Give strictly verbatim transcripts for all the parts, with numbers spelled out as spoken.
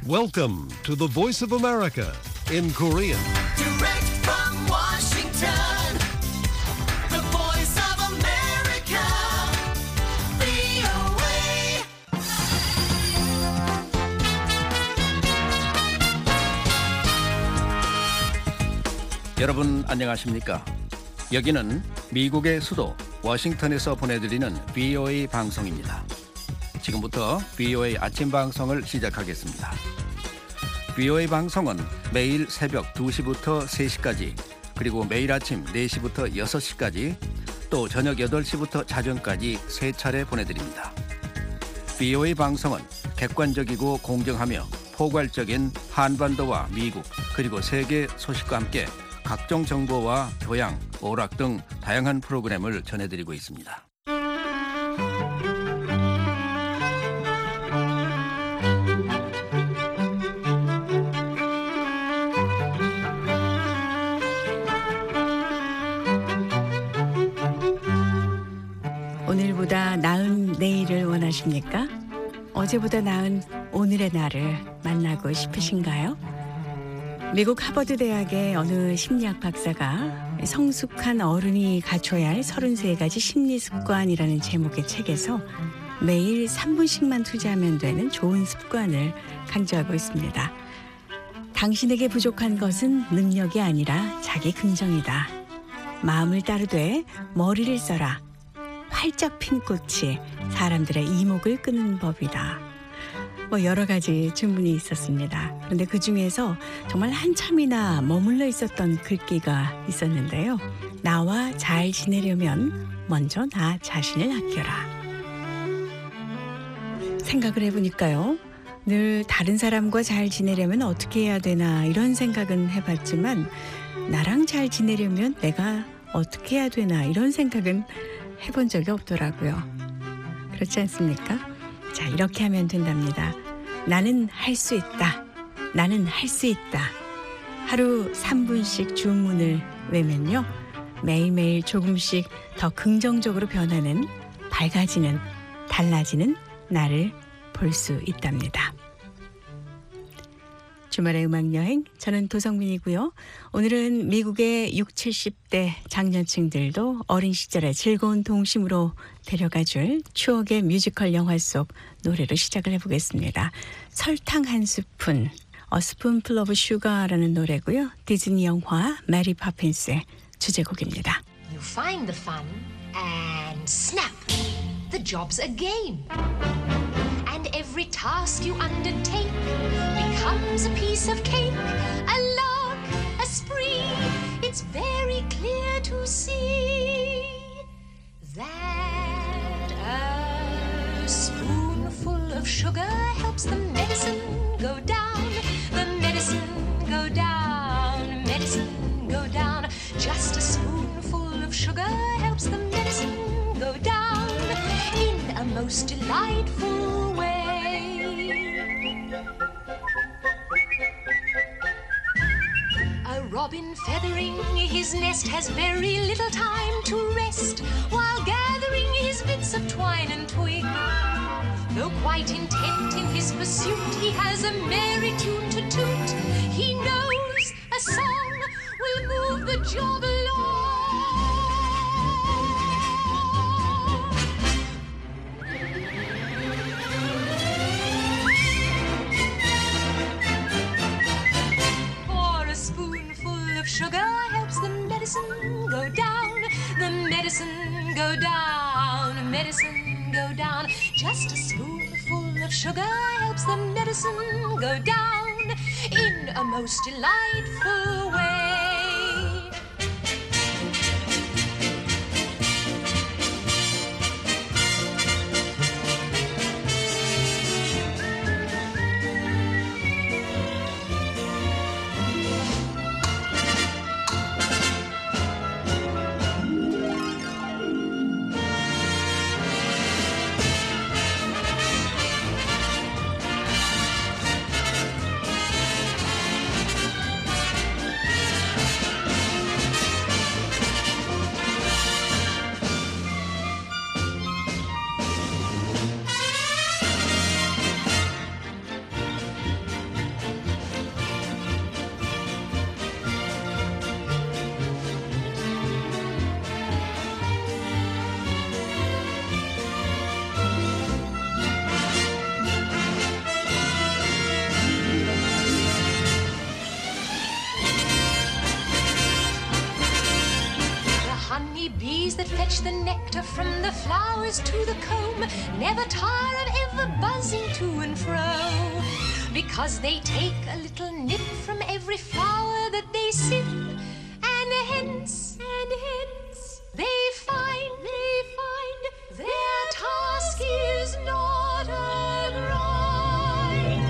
Welcome to the Voice of America in Korean. Direct from Washington, the voice of America, 브이오에이. 여러분 안녕하십니까? 여기는 미국의 수도 워싱턴에서 보내드리는 브이오에이 방송입니다. 지금부터 브이오에이 아침 방송을 시작하겠습니다. 브이오에이 방송은 매일 새벽 두 시부터 세 시까지, 그리고 매일 아침 네 시부터 여섯 시까지, 또 저녁 여덟 시부터 자정까지 세 차례 보내드립니다. 브이오에이 방송은 객관적이고 공정하며 포괄적인 한반도와 미국 그리고 세계 소식과 함께 각종 정보와 교양, 오락 등 다양한 프로그램을 전해드리고 있습니다. 오늘보다 나은 내일을 원하십니까? 어제보다 나은 오늘의 나를 만나고 싶으신가요? 미국 하버드 대학의 어느 심리학 박사가 성숙한 어른이 갖춰야 할 서른세 가지 심리 습관이라는 제목의 책에서 매일 삼 분씩만 투자하면 되는 좋은 습관을 강조하고 있습니다. 당신에게 부족한 것은 능력이 아니라 자기 긍정이다. 마음을 따르되 머리를 써라. 활짝 핀 꽃이 사람들의 이목을 끄는 법이다. 뭐 여러 가지 주문이 있었습니다. 그런데 그 중에서 정말 한참이나 머물러 있었던 글귀가 있었는데요. 나와 잘 지내려면 먼저 나 자신을 아껴라. 생각을 해보니까요. 늘 다른 사람과 잘 지내려면 어떻게 해야 되나 이런 생각은 해봤지만 나랑 잘 지내려면 내가 어떻게 해야 되나 이런 생각은 해본 적이 없더라고요. 그렇지 않습니까? 자, 이렇게 하면 된답니다. 나는 할 수 있다. 나는 할 수 있다. 하루 삼 분씩 주문을 외면요. 매일매일 조금씩 더 긍정적으로 변하는, 밝아지는, 달라지는 나를 볼 수 있답니다. 주말의 음악여행, 저는 도성민이고요. 오늘은 미국의 육십, 칠십 대 장년층들도 어린 시절의 즐거운 동심으로 데려가줄 추억의 뮤지컬 영화 속 노래로 시작을 해보겠습니다. 설탕 한 스푼, A Spoonful of Sugar라는 노래고요. 디즈니 영화 메리 파핀스의 주제곡입니다. You find the fun and snap, the job's a game. And every task you undertake becomes a piece of cake, a lark, a spree. It's very clear to see that a spoonful of sugar helps the medicine go down, the medicine go down, medicine go down. Just a spoonful of sugar helps the medicine go down in a most delightful way. A robin feathering his nest has very little time to rest while gathering his bits of twine and twig. Though quite intent in his pursuit, he has a merry tune to toot. He knows a song will move the job along. Sugar helps the medicine go down, the medicine go down, medicine go down. Just a spoonful of sugar helps the medicine go down in a most delightful way. fetch the nectar from the flowers to the comb, never tire of ever buzzing to and fro, because they take a little nip from every flower that they sip, and hence, and hence, they find, they find their task is not a grind.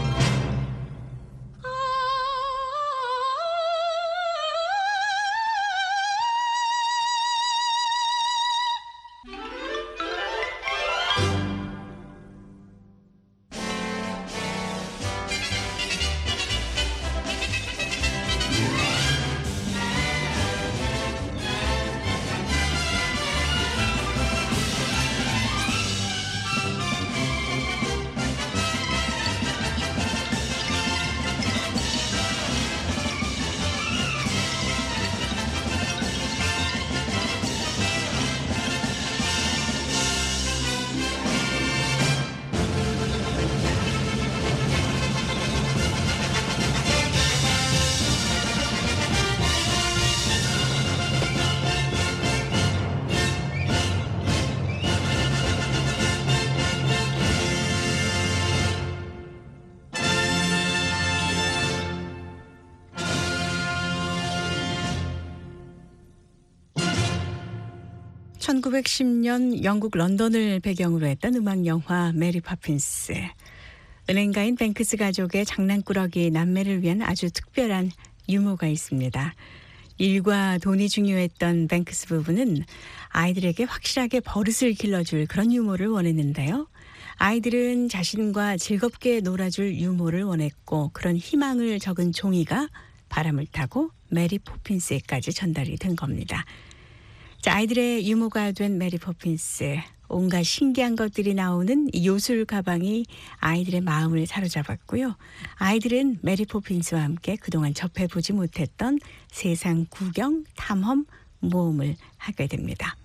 천구백십 년 영국 런던을 배경으로 했던 음악 영화 메리 포핀스. 은행가인 뱅크스 가족의 장난꾸러기 남매를 위한 아주 특별한 유머가 있습니다. 일과 돈이 중요했던 뱅크스 부부는 아이들에게 확실하게 버릇을 길러줄 그런 유머를 원했는데요. 아이들은 자신과 즐겁게 놀아줄 유머를 원했고, 그런 희망을 적은 종이가 바람을 타고 메리 포핀스에까지 전달이 된 겁니다. 자, 아이들의 유머가 된 메리 포핀스. 온갖 신기한 것들이 나오는 요술 가방이 아이들의 마음을 사로잡았고요. 아이들은 메리 포핀스와 함께 그동안 접해보지 못했던 세상 구경, 탐험, 모험을 하게 됩니다.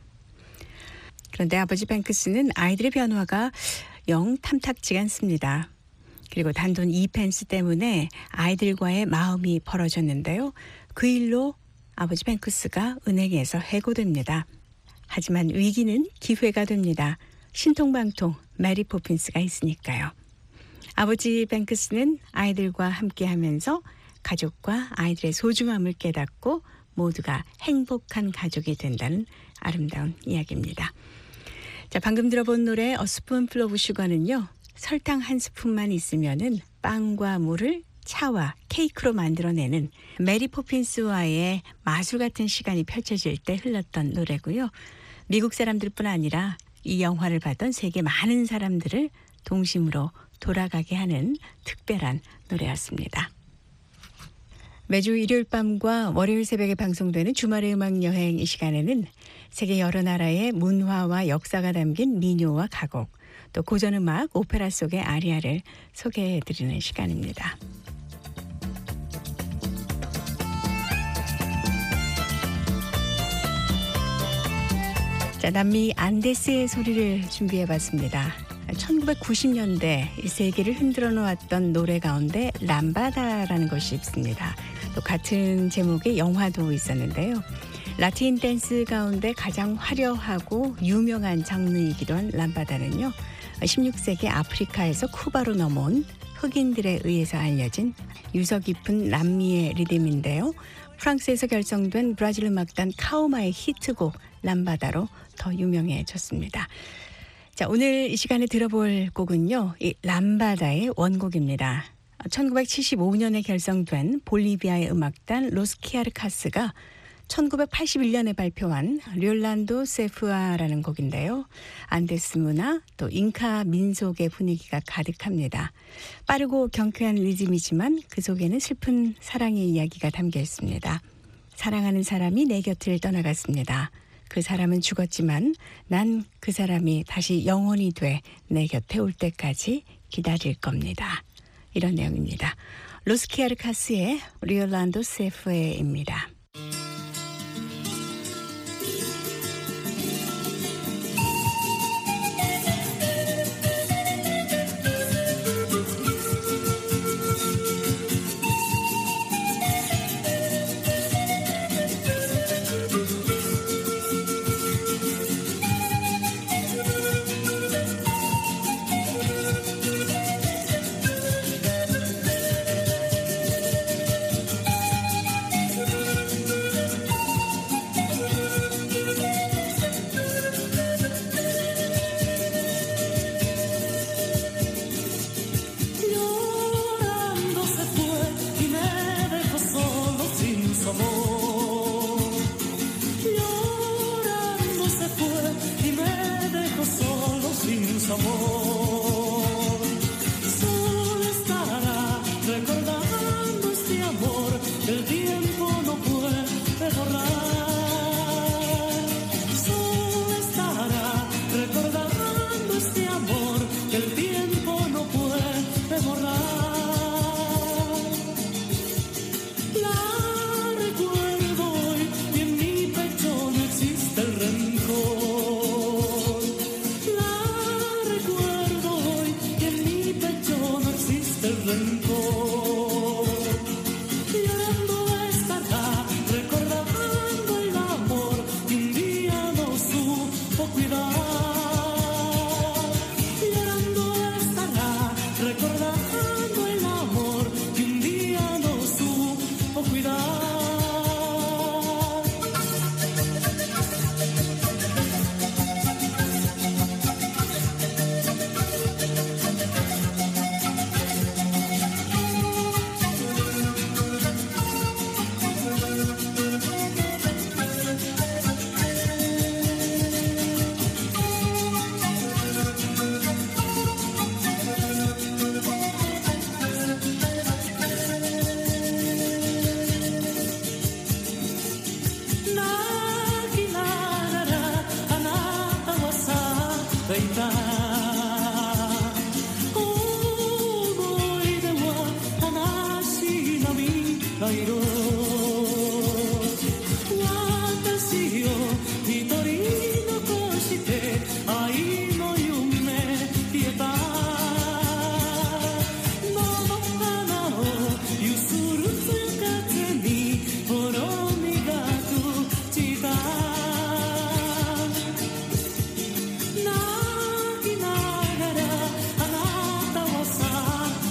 그런데 아버지 뱅크스는 아이들의 변화가 영 탐탁지가 않습니다. 그리고 단돈 이 펜스 때문에 아이들과의 마음이 벌어졌는데요. 그 일로 아버지 뱅크스가 은행에서 해고됩니다. 하지만 위기는 기회가 됩니다. 신통방통 메리 포핀스가 있으니까요. 아버지 뱅크스는 아이들과 함께하면서 가족과 아이들의 소중함을 깨닫고 모두가 행복한 가족이 된다는 아름다운 이야기입니다. 자, 방금 들어본 노래 A Spoonful of Sugar는요, 설탕 한 스푼만 있으면은 빵과 물을 차와 케이크로 만들어내는 메리 포핀스와의 마술 같은 시간이 펼쳐질 때 흘렀던 노래고요. 미국 사람들뿐 아니라 이 영화를 봤던 세계 많은 사람들을 동심으로 돌아가게 하는 특별한 노래였습니다. 매주 일요일 밤과 월요일 새벽에 방송되는 주말의 음악 여행, 이 시간에는 세계 여러 나라의 문화와 역사가 담긴 민요와 가곡, 또 고전음악, 오페라 속의 아리아를 소개해드리는 시간입니다. 자, 남미 안데스의 소리를 준비해봤습니다. 천구백구십 년대 세계를 흔들어 놓았던 노래 가운데 람바다라는 것이 있습니다. 또 같은 제목의 영화도 있었는데요. 라틴 댄스 가운데 가장 화려하고 유명한 장르이기도 한 람바다는요, 십육 세기 아프리카에서 쿠바로 넘어온 흑인들에 의해서 알려진 유서 깊은 남미의 리듬인데요. 프랑스에서 결성된 브라질 음악단 카오마의 히트곡 람바다로 더 유명해졌습니다. 자, 오늘 이 시간에 들어볼 곡은요, 이 람바다의 원곡입니다. 천구백칠십오 년에 결성된 볼리비아의 음악단 로스키아르카스가 천구백팔십일 년에 발표한 리올란도 세프아라는 곡인데요. 안데스 문화, 또 잉카 민속의 분위기가 가득합니다. 빠르고 경쾌한 리듬이지만 그 속에는 슬픈 사랑의 이야기가 담겨 있습니다. 사랑하는 사람이 내 곁을 떠나갔습니다. 그 사람은 죽었지만 난 그 사람이 다시 영원히 돼 내 곁에 올 때까지 기다릴 겁니다. 이런 내용입니다. 로스키아르카스의 리올란도 세프에입니다.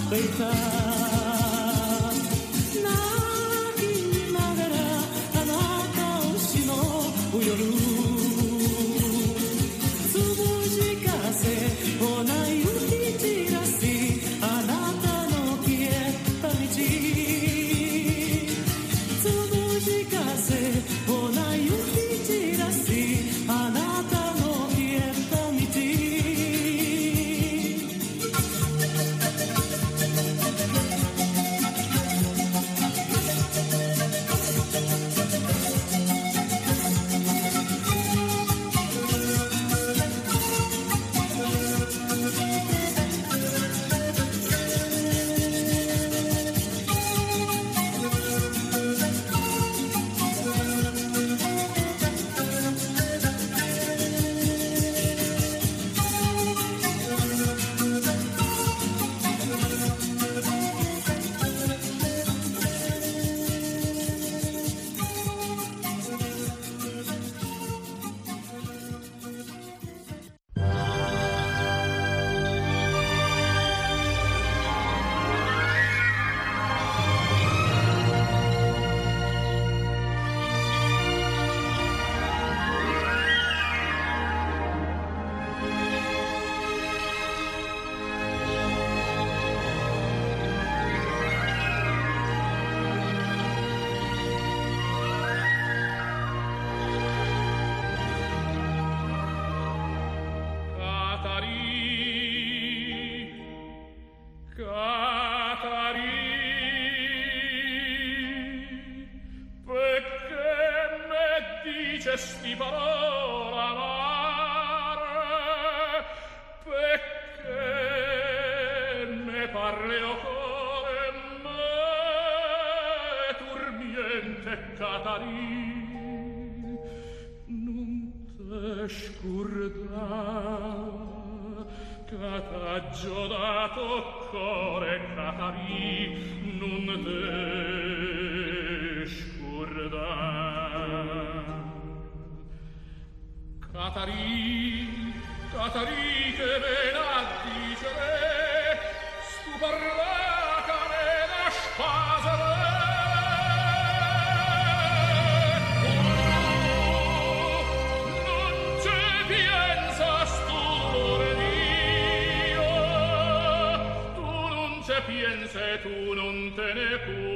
dicesti parola amare, perché ne parli o core me, turmiente Catarin, non te scordar, che t'ha giodato core Catarin, non te scordar. Catarin, Catarin, che ve la dicere, stu parla che me la spasere. Oh, non ci piensas tu, dolore mio, tu non ci piense, tu non te ne curi.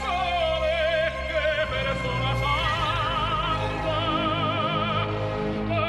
Oh,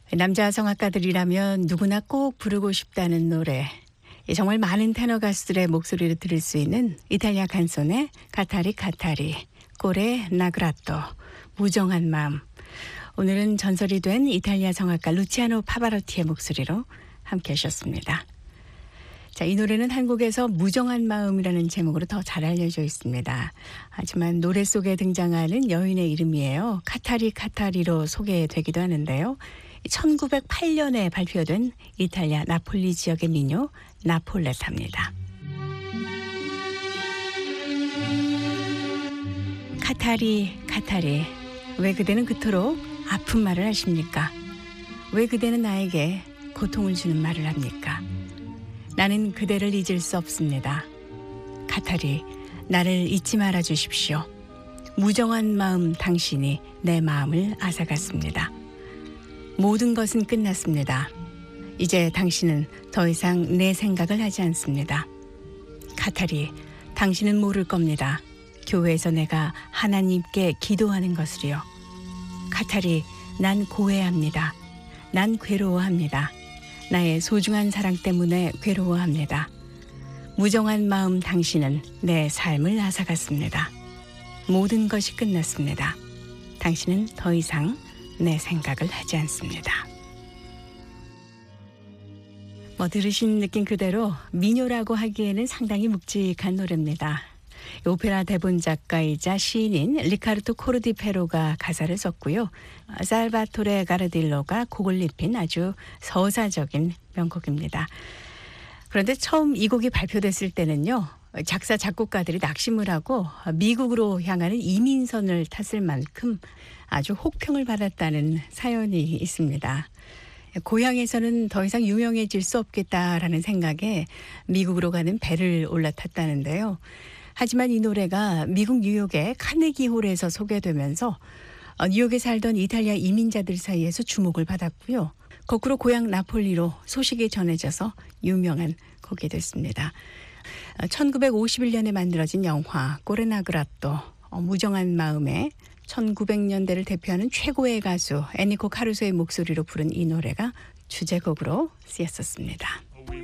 남자 성악가들이라면 누구나 꼭 부르고 싶다는 노래. 정말 많은 테너 가수들의 목소리를 들을 수 있는 이탈리아 칸손의 카타리 카타리, 꼬레 나그라토, 무정한 마음. 오늘은 전설이 된 이탈리아 성악가 루치아노 파바로티의 목소리로 함께 하셨습니다. 자, 이 노래는 한국에서 무정한 마음이라는 제목으로 더 잘 알려져 있습니다. 하지만 노래 속에 등장하는 여인의 이름이에요. 카타리 카타리로 소개되기도 하는데요. 천구백팔 년에 발표된 이탈리아 나폴리 지역의 민요 나폴레타입니다. 카타리 카타리, 왜 그대는 그토록 아픈 말을 하십니까? 왜 그대는 나에게 고통을 주는 말을 합니까? 나는 그대를 잊을 수 없습니다. 카타리, 나를 잊지 말아 주십시오. 무정한 마음 당신이 내 마음을 앗아갔습니다. 모든 것은 끝났습니다. 이제 당신은 더 이상 내 생각을 하지 않습니다. 카타리, 당신은 모를 겁니다. 교회에서 내가 하나님께 기도하는 것을요. 카타리, 난 고해합니다. 난 괴로워합니다. 나의 소중한 사랑 때문에 괴로워합니다. 무정한 마음 당신은 내 삶을 앗아갔습니다. 모든 것이 끝났습니다. 당신은 더 이상 내 생각을 하지 않습니다. 뭐 들으신 느낌 그대로 민요라고 하기에는 상당히 묵직한 노래입니다. 오페라 대본 작가이자 시인인 리카르토 코르디페로가 가사를 썼고요. 살바토레 가르딜로가 곡을 입힌 아주 서사적인 명곡입니다. 그런데 처음 이 곡이 발표됐을 때는요, 작사 작곡가들이 낙심을 하고 미국으로 향하는 이민선을 탔을 만큼 아주 혹평을 받았다는 사연이 있습니다. 고향에서는 더 이상 유명해질 수 없겠다라는 생각에 미국으로 가는 배를 올라탔다는데요. 하지만 이 노래가 미국 뉴욕의 카네기홀에서 소개되면서 뉴욕에 살던 이탈리아 이민자들 사이에서 주목을 받았고요. 거꾸로 고향 나폴리로 소식이 전해져서 유명한 곡이 됐습니다. 천구백오십일 년에 만들어진 영화 꼬레나그라토, 무정한 마음에 천구백 년대를 대표하는 최고의 가수 에니코 카루소의 목소리로 부른 이 노래가 주제곡으로 쓰였었습니다.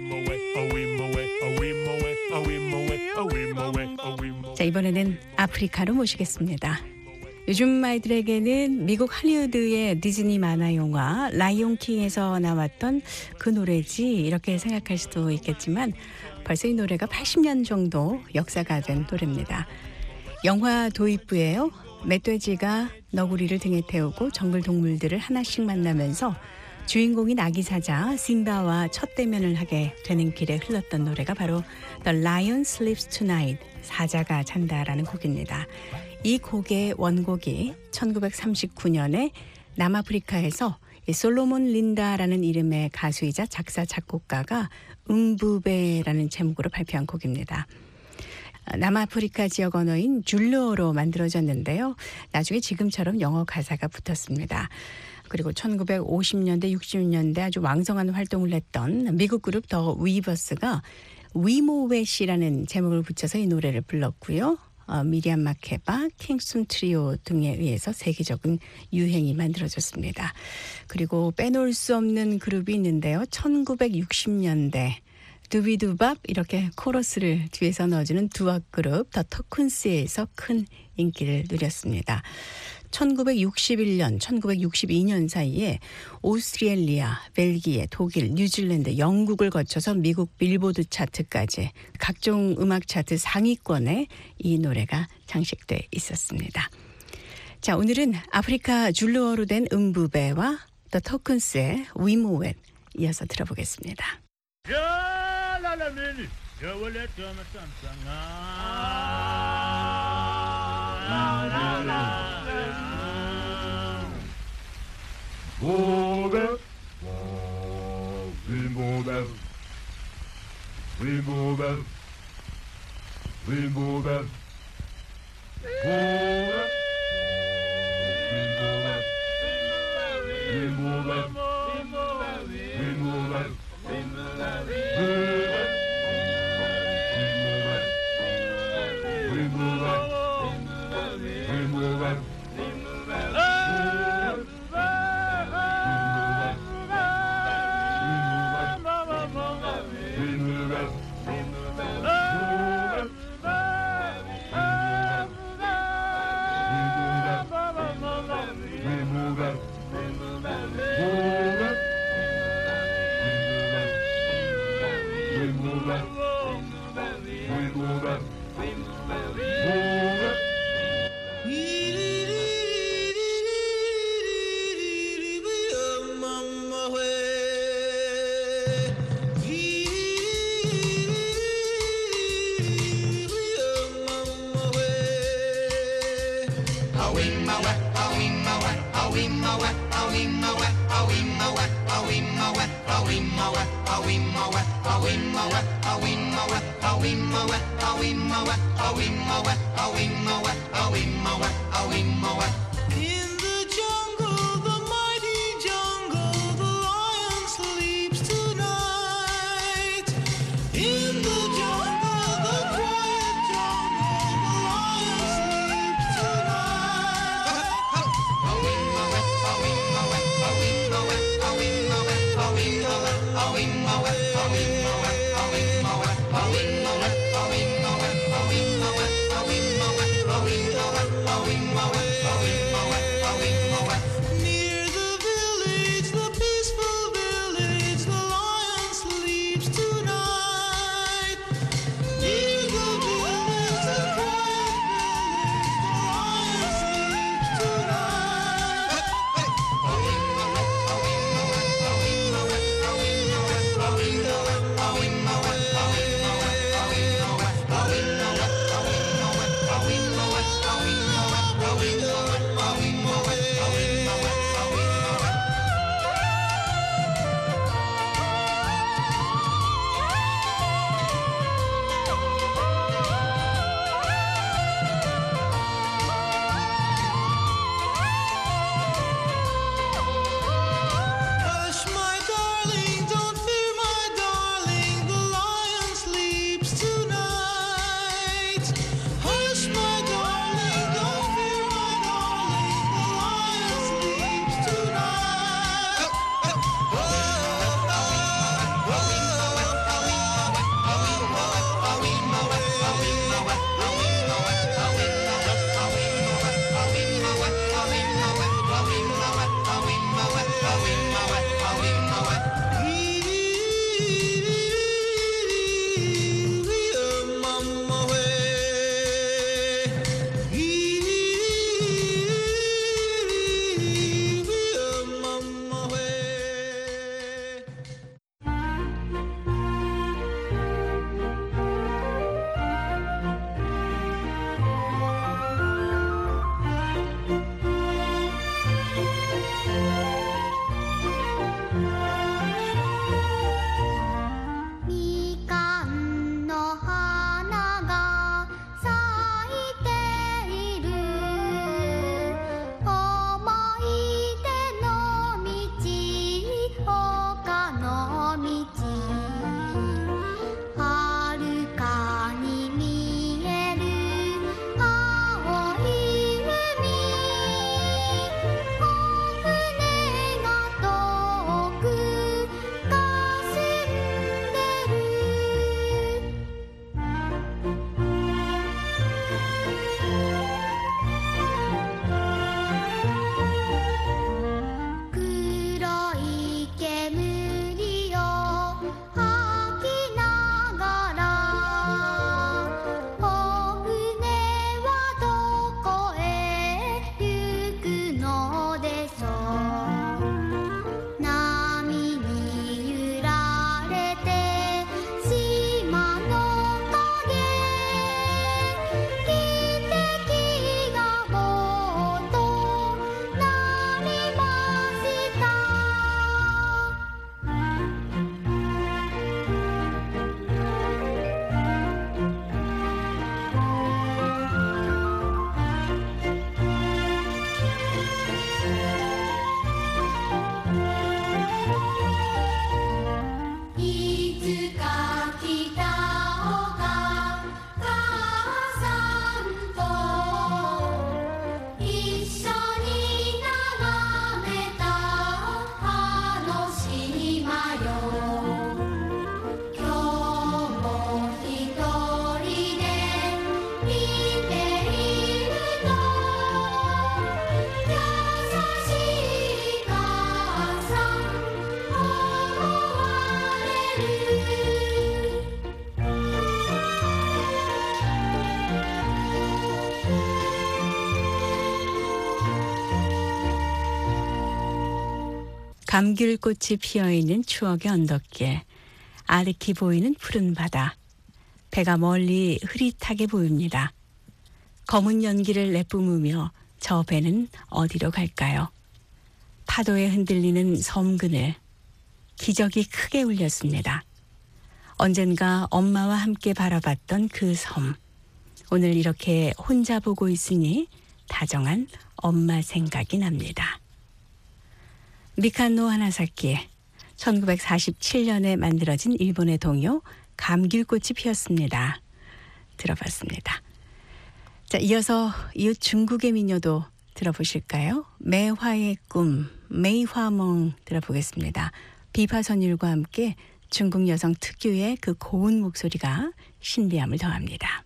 자, 이번에는 아프리카로 모시겠습니다. 요즘 아이들에게는 미국 할리우드의 디즈니 만화 영화 라이온 킹에서 나왔던 그 노래지 이렇게 생각할 수도 있겠지만 벌써 이 노래가 팔십 년 정도 역사가 된 노래입니다. 영화 도입부예요. 멧돼지가 너구리를 등에 태우고 정글 동물들을 하나씩 만나면서 주인공인 아기 사자 심바와 첫 대면을 하게 되는 길에 흘렀던 노래가 바로 The Lion Sleeps Tonight, 사자가 잔다라는 곡입니다. 이 곡의 원곡이 천구백삼십구 년에 남아프리카에서 솔로몬 린다라는 이름의 가수이자 작사 작곡가가 응부베라는 제목으로 발표한 곡입니다. 남아프리카 지역 언어인 줄루어로 만들어졌는데요. 나중에 지금처럼 영어 가사가 붙었습니다. 그리고 천구백오십 년대, 육십 년대 아주 왕성한 활동을 했던 미국 그룹 더 위버스가 위모웨시라는 제목을 붙여서 이 노래를 불렀고요. 어, 미리암 마케바, 킹슨 트리오 등에 의해서 세계적인 유행이 만들어졌습니다. 그리고 빼놓을 수 없는 그룹이 있는데요. 천구백육십 년대 두비두밥 이렇게 코러스를 뒤에서 넣어주는 두악 그룹 더 토큰스에서 큰 인기를 누렸습니다. 천구백육십일 년, 천구백육십이 년 사이에 오스트레일리아, 벨기에, 독일, 뉴질랜드, 영국을 거쳐서 미국 빌보드 차트까지 각종 음악 차트 상위권에 이 노래가 장식돼 있었습니다. 자, 오늘은 아프리카 줄루어로 된 응부베와 더 토큰스의 위모웬 이어서 들어보겠습니다. Remove remove remove remove remove Away. 감귤꽃이 피어있는 추억의 언덕길, 아득히 보이는 푸른 바다, 배가 멀리 흐릿하게 보입니다. 검은 연기를 내뿜으며 저 배는 어디로 갈까요? 파도에 흔들리는 섬그늘, 기적이 크게 울렸습니다. 언젠가 엄마와 함께 바라봤던 그 섬, 오늘 이렇게 혼자 보고 있으니 다정한 엄마 생각이 납니다. 미카노 하나사키, 천구백사십칠 년에 만들어진 일본의 동요 감귤꽃이 피었습니다. 들어봤습니다. 자, 이어서 이웃 중국의 민요도 들어보실까요? 매화의 꿈, 메이화몽 들어보겠습니다. 비파선율과 함께 중국 여성 특유의 그 고운 목소리가 신비함을 더합니다.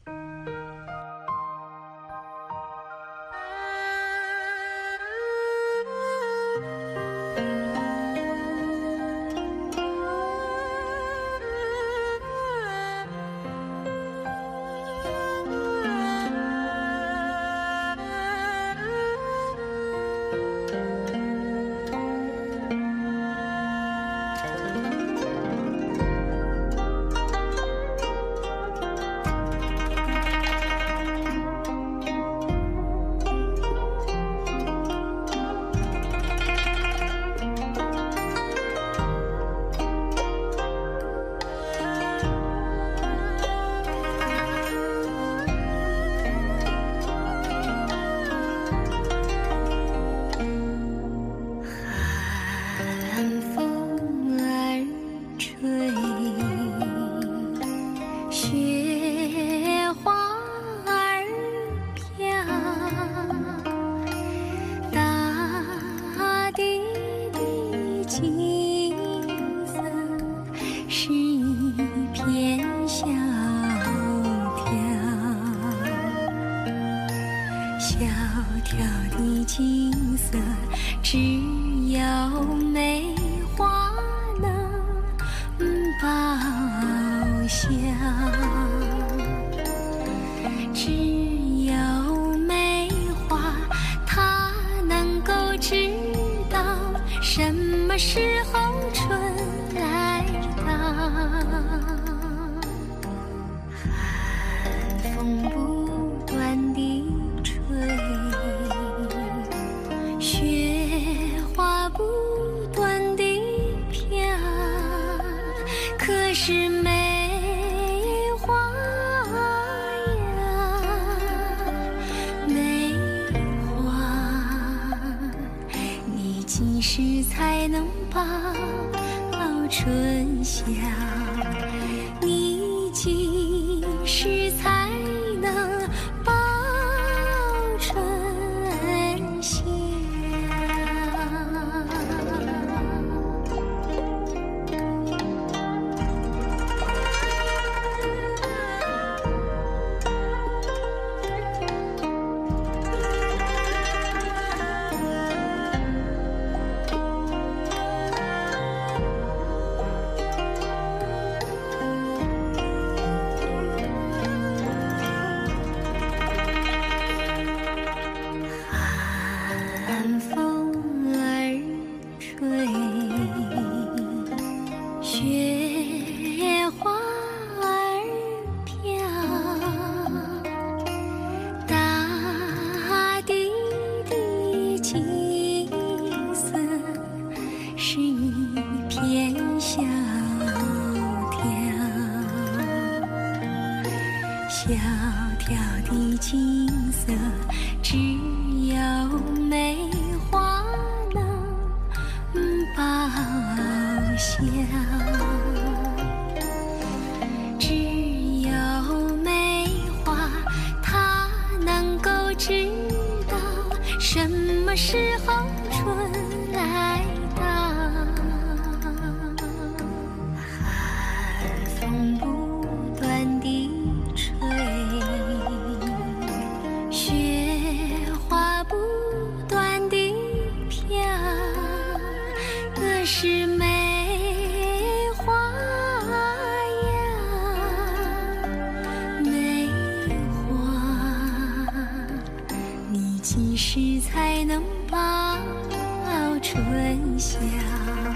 几时才能报春晓？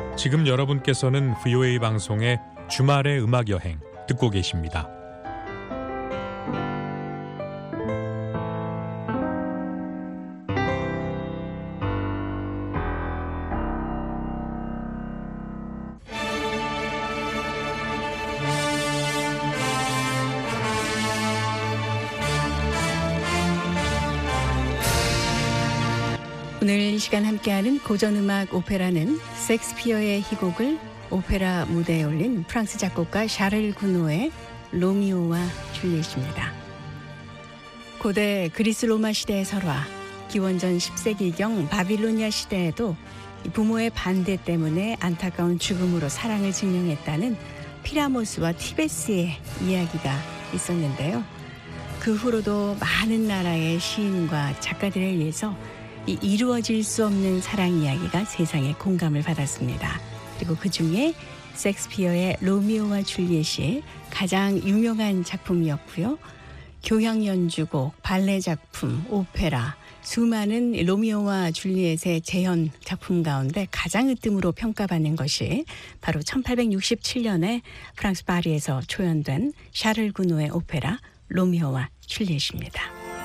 지금 여러분께서는 브이오에이 방송의 주말의 음악 여행 듣고 계십니다. 오늘 이 시간 함께하는 고전음악 오페라는 셰익스피어의 희곡을 오페라 무대에 올린 프랑스 작곡가 샤를 구노의 로미오와 줄리엣입니다. 고대 그리스 로마 시대의 설화, 기원전 십 세기경 바빌로니아 시대에도 부모의 반대 때문에 안타까운 죽음으로 사랑을 증명했다는 피라모스와 티베스의 이야기가 있었는데요. 그 후로도 많은 나라의 시인과 작가들에 의해서 이 이루어질 수 없는 사랑 이야기가 세상에 공감을 받았습니다. 그리고 그 중에 셰익스피어의 로미오와 줄리엣이 가장 유명한 작품이었고요. 교향 연주곡, 발레 작품, 오페라, 수많은 로미오와 줄리엣의 재현 작품 가운데 가장 으뜸으로 평가받는 것이 바로 천팔백육십칠 년에 프랑스 파리에서 초연된 샤를 구노의 오페라 로미오와 줄리엣입니다.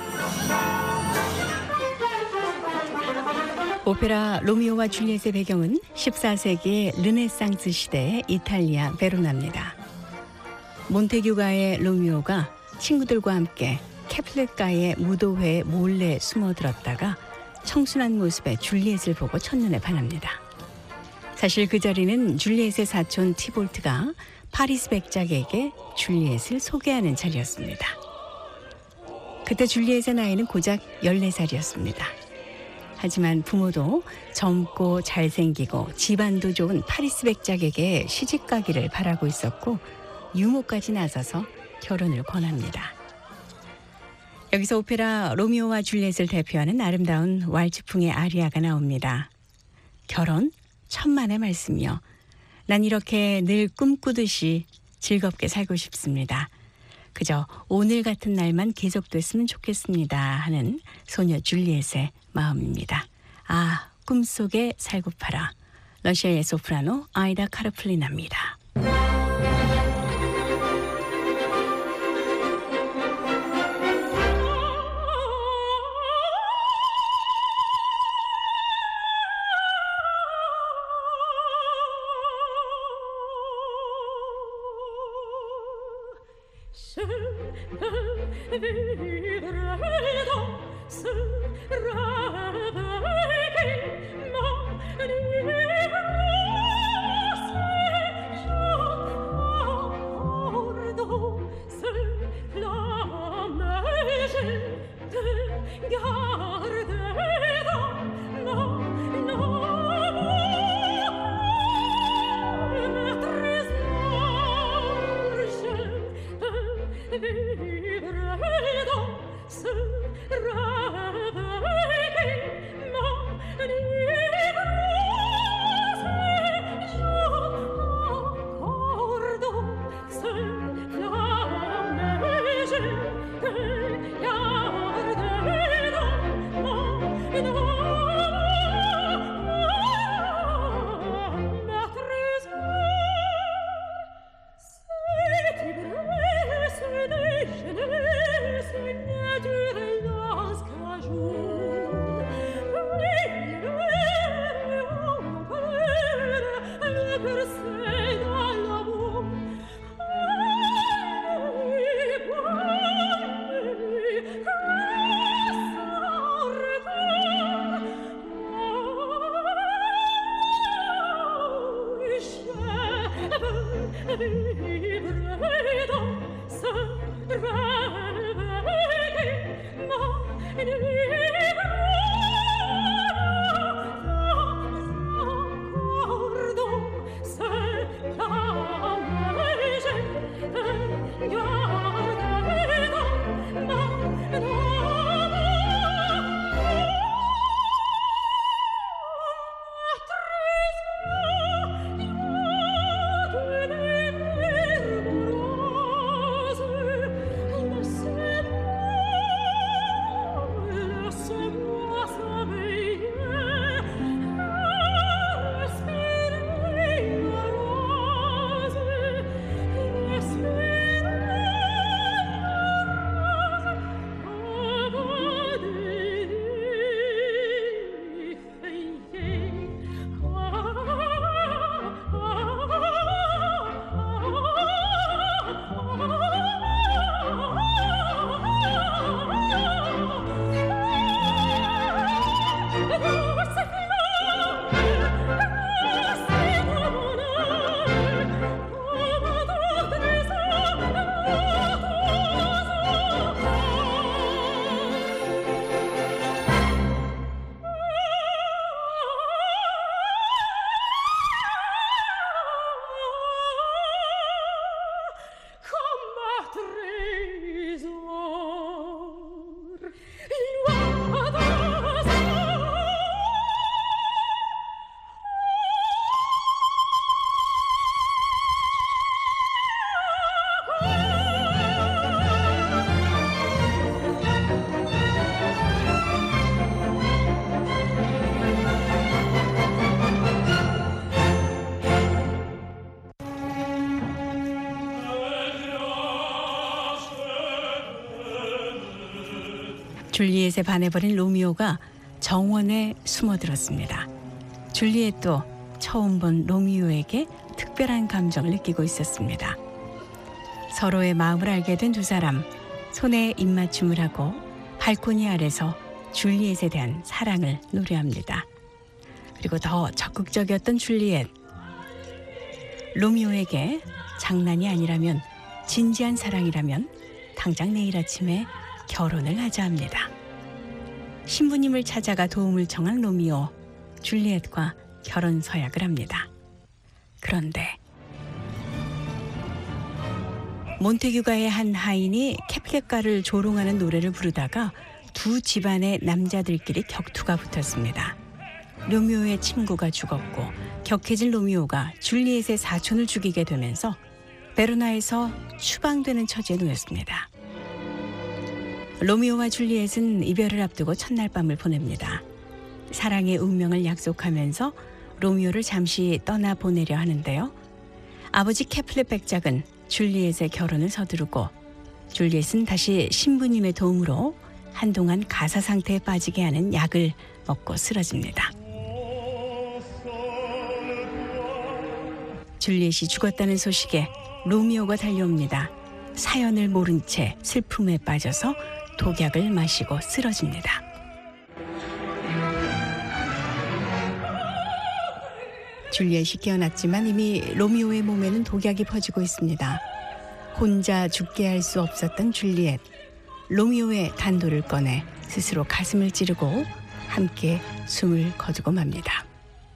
오페라 로미오와 줄리엣의 배경은 십사 세기의 르네상스 시대의 이탈리아 베로나입니다. 몬테규가의 로미오가 친구들과 함께 케플렛가의 무도회에 몰래 숨어들었다가 청순한 모습의 줄리엣을 보고 첫눈에 반합니다. 사실 그 자리는 줄리엣의 사촌 티볼트가 파리스 백작에게 줄리엣을 소개하는 자리였습니다. 그때 줄리엣의 나이는 고작 열네 살이었습니다. 하지만 부모도 젊고 잘생기고 집안도 좋은 파리스 백작에게 시집가기를 바라고 있었고 유모까지 나서서 결혼을 권합니다. 여기서 오페라 로미오와 줄리엣을 대표하는 아름다운 왈츠풍의 아리아가 나옵니다. 결혼 천만의 말씀이요. 난 이렇게 늘 꿈꾸듯이 즐겁게 살고 싶습니다. 그저 오늘 같은 날만 계속됐으면 좋겠습니다 하는 소녀 줄리엣의 마음입니다. 아, 꿈속에 살고파라. 러시아의 소프라노 아이다 카르플리나입니다. 줄리엣에 반해버린 로미오가 정원에 숨어들었습니다. 줄리엣도 처음 본 로미오에게 특별한 감정을 느끼고 있었습니다. 서로의 마음을 알게 된 두 사람, 손에 입맞춤을 하고 발코니 아래서 줄리엣에 대한 사랑을 노래합니다. 그리고 더 적극적이었던 줄리엣. 로미오에게 장난이 아니라면, 진지한 사랑이라면 당장 내일 아침에 결혼을 하자 합니다. 신부님을 찾아가 도움을 청한 로미오, 줄리엣과 결혼 서약을 합니다. 그런데 몬테규가의 한 하인이 캐플렛가를 조롱하는 노래를 부르다가 두 집안의 남자들끼리 격투가 붙었습니다. 로미오의 친구가 죽었고 격해진 로미오가 줄리엣의 사촌을 죽이게 되면서 베로나에서 추방되는 처지에 놓였습니다. 로미오와 줄리엣은 이별을 앞두고 첫날 밤을 보냅니다. 사랑의 운명을 약속하면서 로미오를 잠시 떠나보내려 하는데요. 아버지 캐플렛 백작은 줄리엣의 결혼을 서두르고 줄리엣은 다시 신부님의 도움으로 한동안 가사 상태에 빠지게 하는 약을 먹고 쓰러집니다. 줄리엣이 죽었다는 소식에 로미오가 달려옵니다. 사연을 모른 채 슬픔에 빠져서 독약을 마시고 쓰러집니다. 줄리엣이 깨어났지만 이미 로미오의 몸에는 독약이 퍼지고 있습니다. 혼자 죽게 할 수 없었던 줄리엣. 로미오의 단도를 꺼내 스스로 가슴을 찌르고 함께 숨을 거두고 맙니다.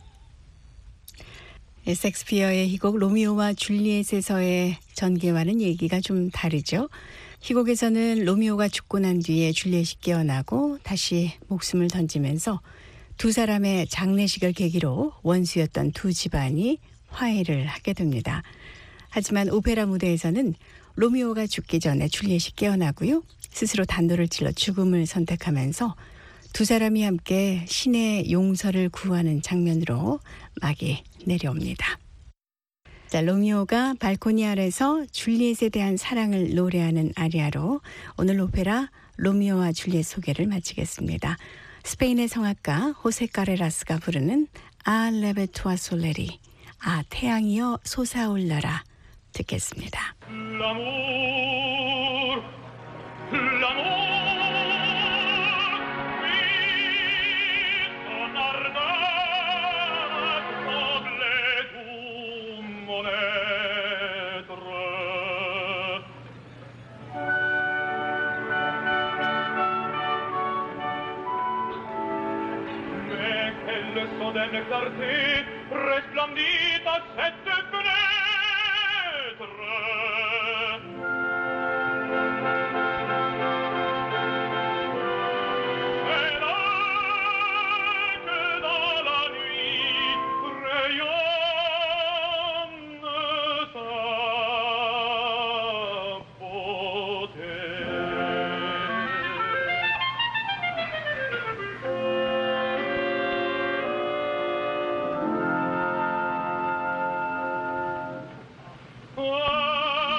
섹스피어의 희곡 로미오와 줄리엣에서의 전개와는 얘기가 좀 다르죠. 희곡에서는 로미오가 죽고 난 뒤에 줄리엣이 깨어나고 다시 목숨을 던지면서 두 사람의 장례식을 계기로 원수였던 두 집안이 화해를 하게 됩니다. 하지만 오페라 무대에서는 로미오가 죽기 전에 줄리엣이 깨어나고요. 스스로 단도를 찔러 죽음을 선택하면서 두 사람이 함께 신의 용서를 구하는 장면으로 막이 내려옵니다. 자, 로미오가 발코니 아래서 줄리엣에 대한 사랑을 노래하는 아리아로 오늘 오페라 로미오와 줄리엣 소개를 마치겠습니다. 스페인의 성악가 호세 카레라스가 부르는 아 레베투아 솔레리, 아 태양이여 솟아올라라 듣겠습니다. L'amour, l'amour, oui, ton ardeur trouble tout mon être. Mais quelle soudaine clarté resplendit à cette fenêtre. C'est là que dans la nuit rayonne sa beauté. Ah,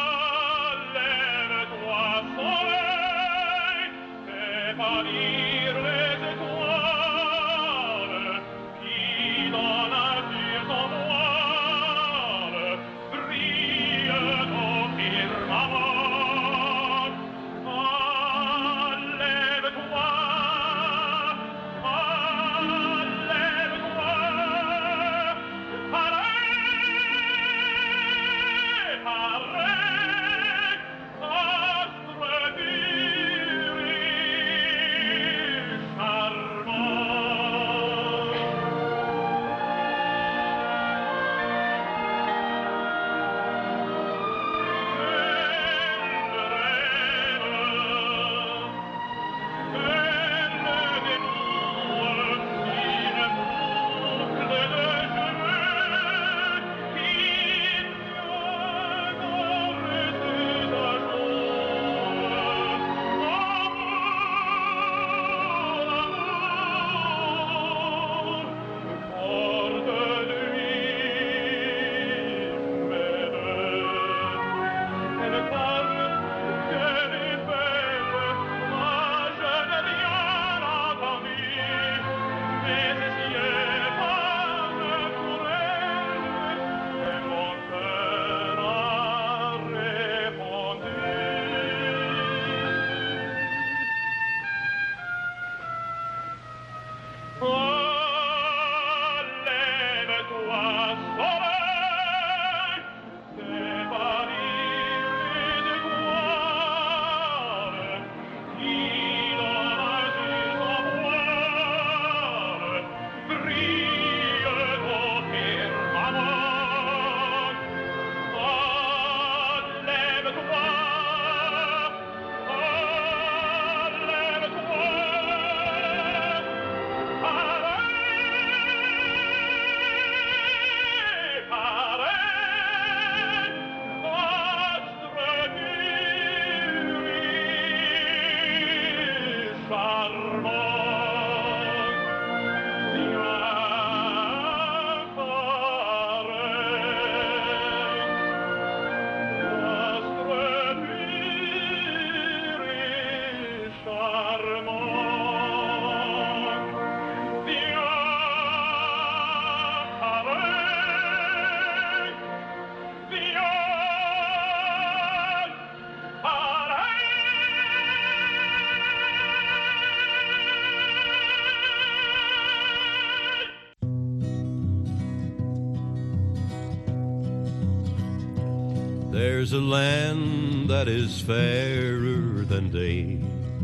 There's a land that is fairer than day,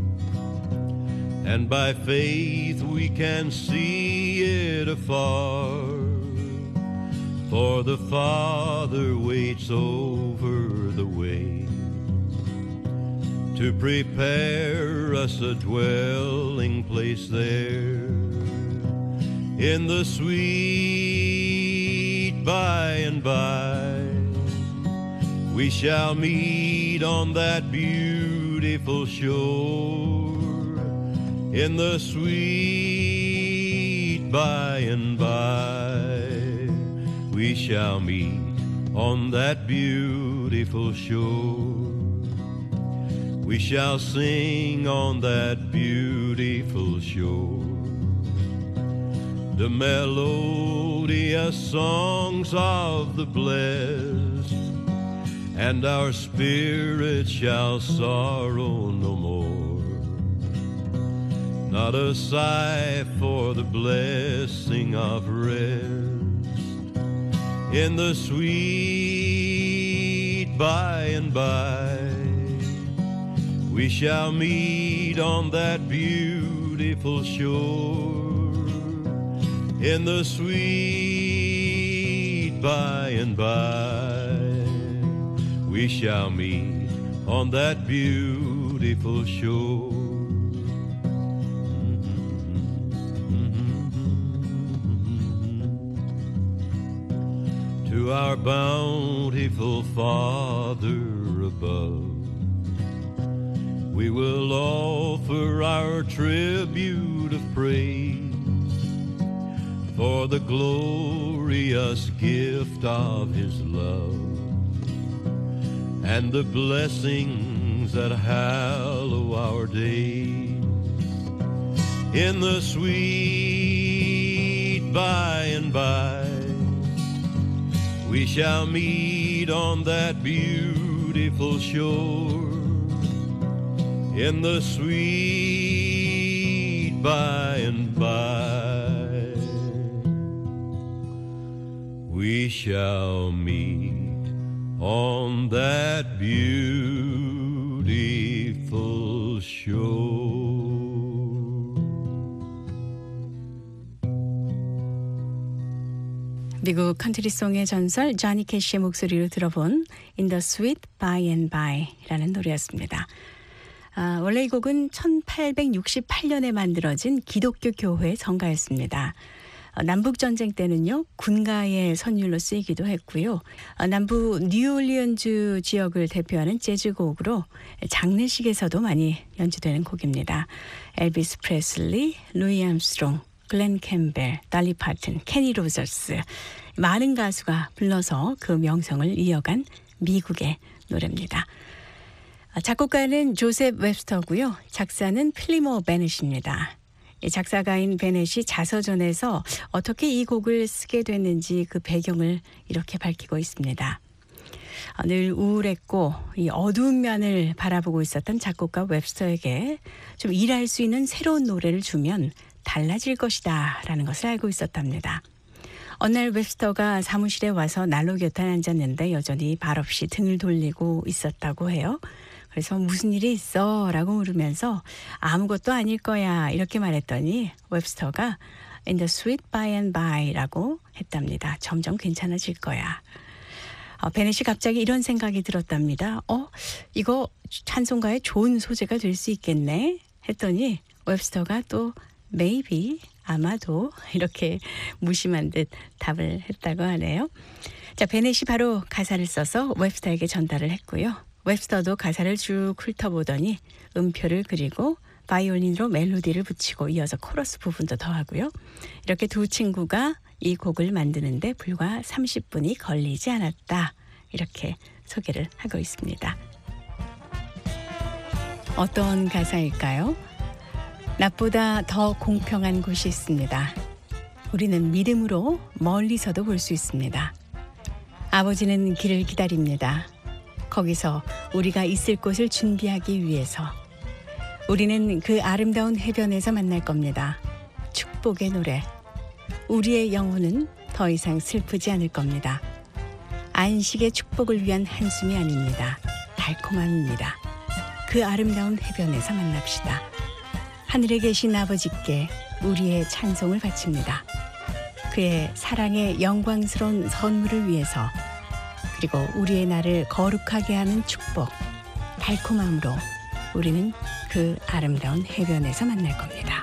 and by faith we can see it afar, for the Father waits over the way to prepare us a dwelling place there in the sweet by and by. We shall meet on that beautiful shore in the sweet by and by. We shall meet on that beautiful shore. We shall sing on that beautiful shore the melodious songs of the blessed, and our spirit shall sorrow no more. Not a sigh for the blessing of rest in the sweet by and by. We shall meet on that beautiful shore in the sweet by and by. We shall meet on that beautiful shore. To our bountiful Father above, we will offer our tribute of praise for the glorious gift of His love and the blessings that hallow our days in the sweet by and by. We shall meet on that beautiful shore in the sweet by and by. We shall meet on that beautiful shore. 미국 컨트리송의 전설 조니 캐시의 목소리로 들어본 In the Sweet By and By라는 노래였습니다. 아, 원래 이 곡은 천팔백육십팔 년에 만들어진 기독교 교회 성가였습니다. 어, 남북전쟁 때는요, 군가의 선율로 쓰이기도 했고요. 어, 남부 뉴올리언즈 지역을 대표하는 재즈곡으로 장례식에서도 많이 연주되는 곡입니다. 엘비스 프레슬리, 루이 암스트롱, 글렌 캠벨, 달리 파튼, 케니 로저스, 많은 가수가 불러서 그 명성을 이어간 미국의 노래입니다. 작곡가는 조셉 웹스터고요. 작사는 필리모 베넷입니다. 작사가인 베넷이 자서전에서 어떻게 이 곡을 쓰게 됐는지 그 배경을 이렇게 밝히고 있습니다. 늘 우울했고 이 어두운 면을 바라보고 있었던 작곡가 웹스터에게 좀 일할 수 있는 새로운 노래를 주면 달라질 것이다 라는 것을 알고 있었답니다. 어느 날 웹스터가 사무실에 와서 난로 곁에 앉았는데 여전히 말없이 등을 돌리고 있었다고 해요. 그래서 무슨 일이 있어? 라고 물으면서 아무것도 아닐 거야 이렇게 말했더니 웹스터가 In the Sweet By and By 라고 했답니다. 점점 괜찮아질 거야. 어, 베넷이 갑자기 이런 생각이 들었답니다. 어? 이거 찬송가에 좋은 소재가 될 수 있겠네? 했더니 웹스터가 또 Maybe, 아마도 이렇게 무심한 듯 답을 했다고 하네요. 자, 베넷이 바로 가사를 써서 웹스터에게 전달을 했고요. 웹스터도 가사를 쭉 훑어보더니 음표를 그리고 바이올린으로 멜로디를 붙이고 이어서 코러스 부분도 더하고요. 이렇게 두 친구가 이 곡을 만드는데 불과 삼십 분이 걸리지 않았다. 이렇게 소개를 하고 있습니다. 어떤 가사일까요? 낮보다 더 공평한 곳이 있습니다. 우리는 믿음으로 멀리서도 볼 수 있습니다. 아버지는 길을 기다립니다. 거기서 우리가 있을 곳을 준비하기 위해서 우리는 그 아름다운 해변에서 만날 겁니다. 축복의 노래. 우리의 영혼은 더 이상 슬프지 않을 겁니다. 안식의 축복을 위한 한숨이 아닙니다. 달콤함입니다. 그 아름다운 해변에서 만납시다. 하늘에 계신 아버지께 우리의 찬송을 바칩니다. 그의 사랑의 영광스러운 선물을 위해서, 그리고 우리의 날을 거룩하게 하는 축복, 달콤함으로 우리는 그 아름다운 해변에서 만날 겁니다.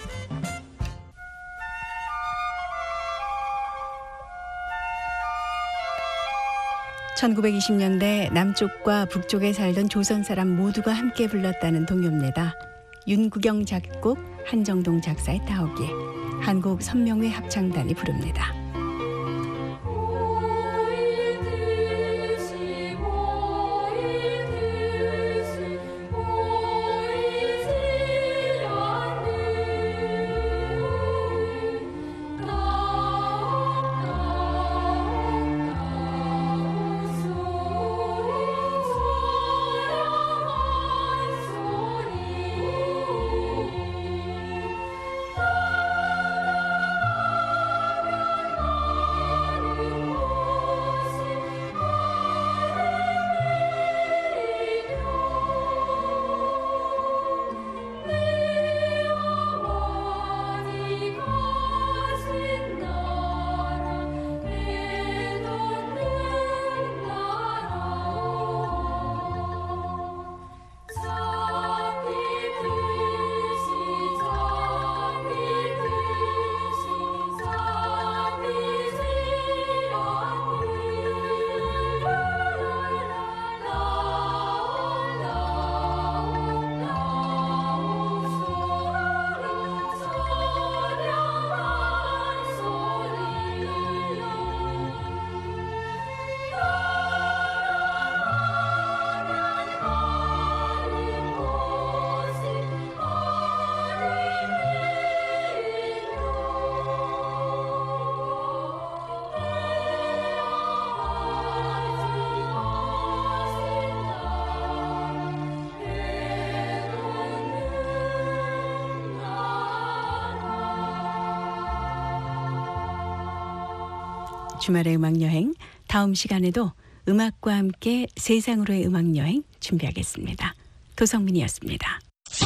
천구백이십 년대 남쪽과 북쪽에 살던 조선 사람 모두가 함께 불렀다는 동요입니다. 윤구경 작곡, 한정동 작사의 따오기, 한국 선명회 합창단이 부릅니다. 주말의 음악여행, 다음 시간에도 음악과 함께 세상으로의 음악여행 준비하겠습니다. 도성민이었습니다.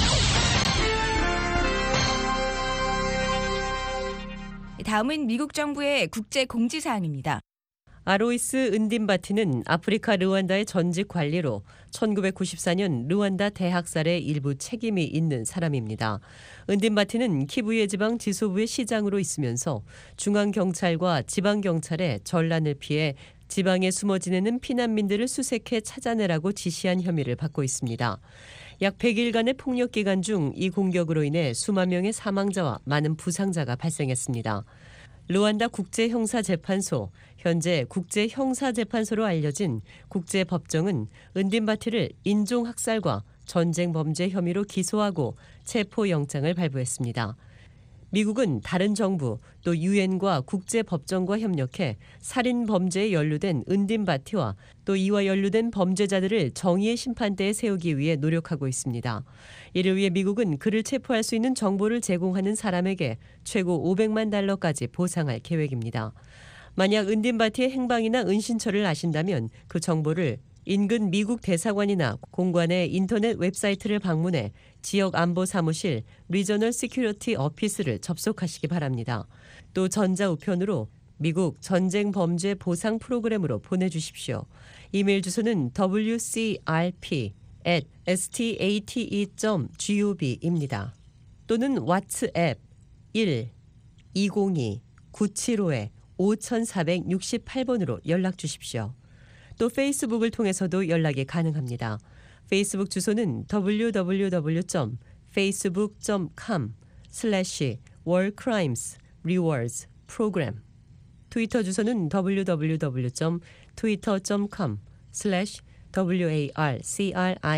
다음은 미국 정부의 국제 공지사항입니다. 아로이스 은딘바티는 아프리카 르완다의 전직 관리로 천구백구십사 년 르완다 대학살의 일부 책임이 있는 사람입니다. 은딘바티는 키부예 지방 지소부의 시장으로 있으면서 중앙경찰과 지방경찰의 전란을 피해 지방에 숨어 지내는 피난민들을 수색해 찾아내라고 지시한 혐의를 받고 있습니다. 약 백 일간의 폭력 기간 중 이 공격으로 인해 수만 명의 사망자와 많은 부상자가 발생했습니다. 르완다 국제형사재판소, 현재 국제형사재판소로 알려진 국제법정은 은딘바티를 인종학살과 전쟁범죄 혐의로 기소하고 체포영장을 발부했습니다. 미국은 다른 정부 또 유엔과 국제법정과 협력해 살인범죄에 연루된 은딘바티와 또 이와 연루된 범죄자들을 정의의 심판대에 세우기 위해 노력하고 있습니다. 이를 위해 미국은 그를 체포할 수 있는 정보를 제공하는 사람에게 최고 오백만 달러까지 보상할 계획입니다. 만약 은딘바티의 행방이나 은신처를 아신다면 그 정보를 인근 미국 대사관이나 공관의 인터넷 웹사이트를 방문해 지역 안보 사무실 리저널 시큐리티 어피스를 접속하시기 바랍니다. 또 전자우편으로 미국 전쟁 범죄 보상 프로그램으로 보내주십시오. 이메일 주소는 더블유 씨 알 피 앳 에스 티 에이 티 이 점 gob입니다. 또는 왓츠앱 일 이공이 구칠오 오사육팔 번으로 연락 주십시오. 또 페이스북을 통해서도 연락이 가능합니다. 페이스북 주소는 더블유 더블유 더블유 점 페이스북 점 컴 슬래시 월 크라임스 리워드스 프로그램, 트위터 주소는 더블유 더블유 더블유 점 트위터 점 컴 슬래시 워크라이메스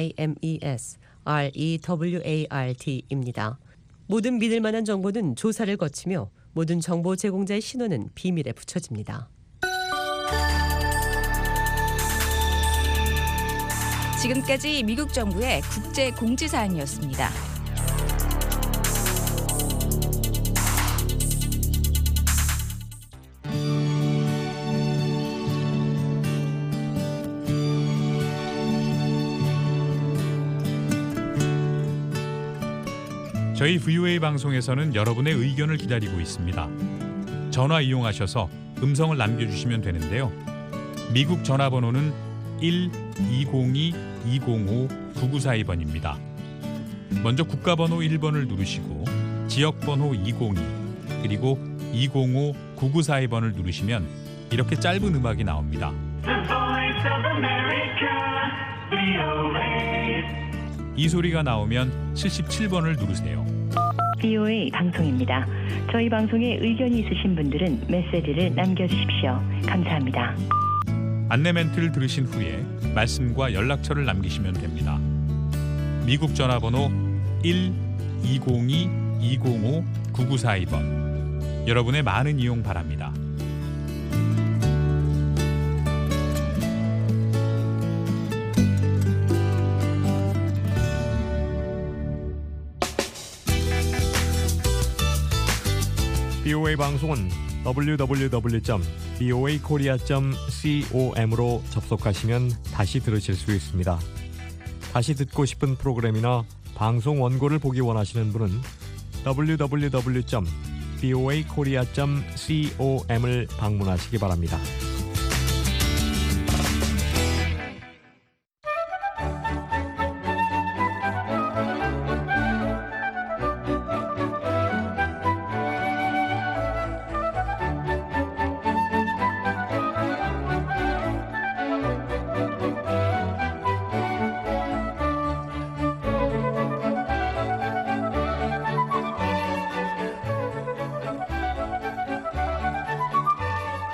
레워드입니다. 모든 믿을 만한 정보는 조사를 거치며 모든 정보 제공자의 신원은 비밀에 붙여집니다. 지금까지 미국 정부의 국제 공지사항이었습니다. 저희 브이오에이 방송에서는 여러분의 의견을 기다리고 있습니다. 전화 이용하셔서 음성을 남겨주시면 되는데요. 미국 전화번호는 일 이공이 이공오 구구사이 번입니다. 먼저 국가번호 일 번을 누르시고 지역번호 이공이 그리고 이공오 구구사이 번을 누르시면 이렇게 짧은 음악이 나옵니다. 이 소리가 나오면 칠십칠 번을 누르세요. 브이오에이 방송입니다. 저희 방송에 의견이 있으신 분들은 메시지를 남겨주십시오. 감사합니다. 안내 멘트를 들으신 후에 말씀과 연락처를 남기시면 됩니다. 미국 전화번호 일 이공이 이공오 구구사이 번. 여러분의 많은 이용 바랍니다. 브이오에이 방송은 더블유 더블유 더블유 점 브이오에이 코리아 점 com으로 접속하시면 다시 들으실 수 있습니다. 다시 듣고 싶은 프로그램이나 방송 원고를 보기 원하시는 분은 더블유 더블유 더블유 점 브이오에이 코리아 점 com을 방문하시기 바랍니다.